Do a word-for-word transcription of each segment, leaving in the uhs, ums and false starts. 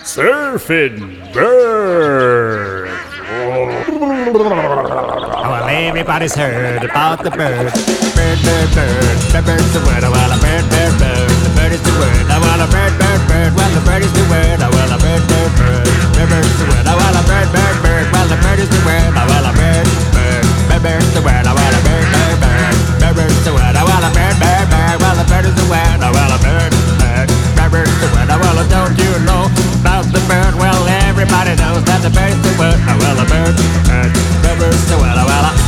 Surfing bird. Well, everybody's heard about the bird. Bird, bird, bird. The bird's the word. Well, a bird, bird, bird. The bird is the word. Well, a bird, bird, bird. Well, the bird is the word. Well, a bird, bird, bird. The bird's the word. Well, a bird, bird, bird. Well, the bird is the word. Well, a bird, bird. The bird's the word. Well, a bird, bird, bird. The bird's the word. Well, a bird, bird, bird. Well, the bird is the word. Well, a bird, bird. The bird's the word. Well, don't you know about the bird? Well, everybody knows that the bird's the word. Well, a bird, bird. The bird's the word. Well, a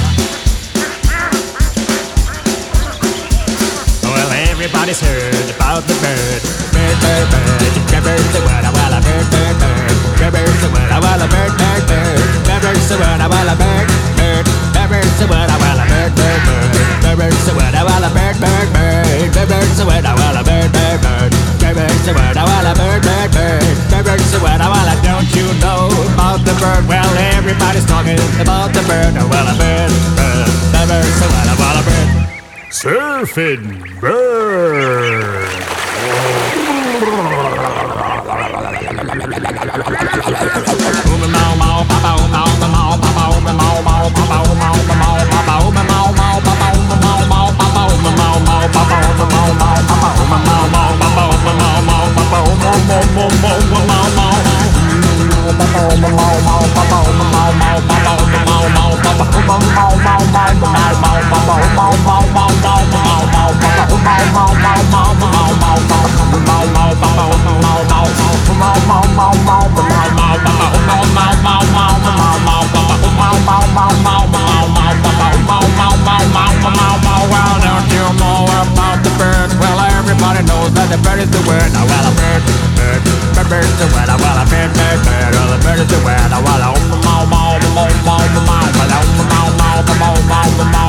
Well, everybody's heard about the bird. Bird, bird, bird. The bird's the word. Well, a bird, bird, bird. The bird's the word. Well, a bird, bird, bird. The bird's the word. Well, a bird, bird. The bird's the word. Well, a bird, bird, bird. The bird's the word. Well, a bird, bird, bird. The bird's the word. Well, a bird, bird, bird. The bird's the word. Well, a bird, bird, bird. The bird's the word. Well, don't you know about the bird? Well, everybody's talking about the bird. Well, a bird, bird. The bird's the word. Well, a bird. Surfing bird. The bird is the word, oh well a bird, bird, bird, bird's the word, oh well a bird, bird, bird, oh the bird is the word, oh well a oh, oh, oh, oh, oh, oh, oh, oh, oh, oh, oh, oh, oh, oh, oh, oh, oh,